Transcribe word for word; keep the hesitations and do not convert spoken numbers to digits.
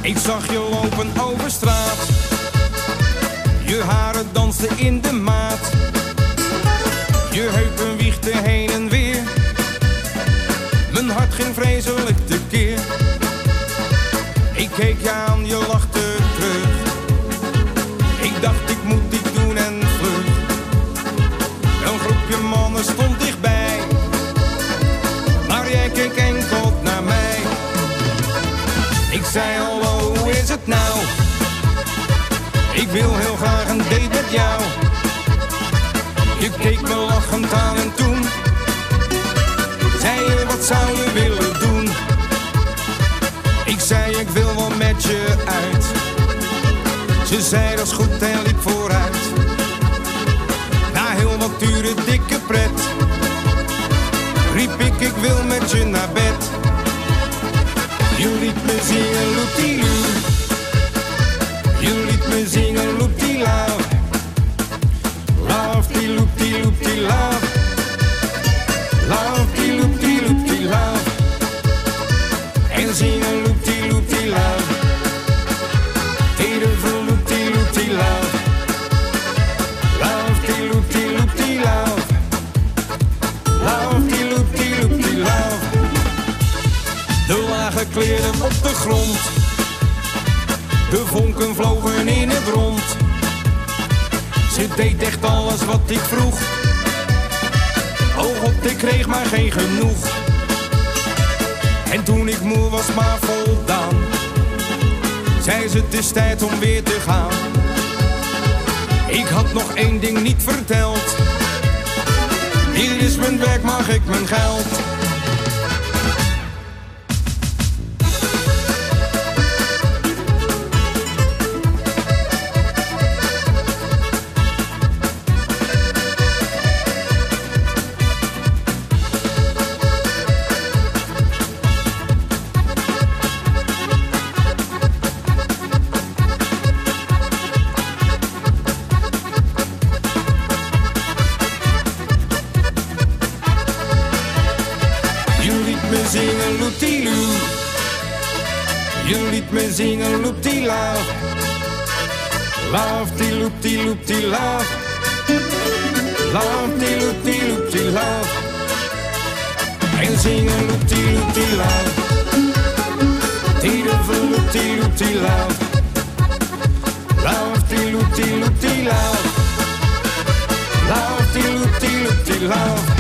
Ik zag je lopen over straat, je haren dansten in de maat, je heupen wiegden heen en weer, mijn hart ging vreselijk tekeer. Ik keek je aan, je lachte terug, ik dacht ik moet dit doen en vlug. Een groepje mannen stond dichtbij, maar jij keek enkel naar mij. Ik zei hallo, hoe is het nou? Ik wil heel graag een date met jou. Je keek me lachend aan en toen zei je, wat zou je willen doen? Ik zei, ik wil wel met je uit. Ze zei, dat is goed en liep vooruit. Na heel wat uren dikke pret riep ik, ik wil met je naar bed. Je liet me zingen loepie-loo, je liet me zingen loepie-love. Love die loop die loop die love, love die loop die loop die love. En zingen loop die loop die love, ieder voor loop die loop die love. Love die loop die loop die love, love die loop die loop die love. De lage kleren op de grond, de vonken vlogen in het rond. Ze deed echt alles wat ik vroeg, oh god, ik kreeg maar geen genoeg. En toen ik moe was maar voldaan, zei ze, het is tijd om weer te gaan. Ik had nog één ding niet verteld, hier is mijn werk, mag ik mijn geld? Me zingen loep-die-loo, je liet me zingen loep-die-love. Love die loop die loop die love, love die loop die loop die love. En zingen loop die loop die love, ieder voor loop die loop die love. Love die loop die loop die love, love die loop die loop die love.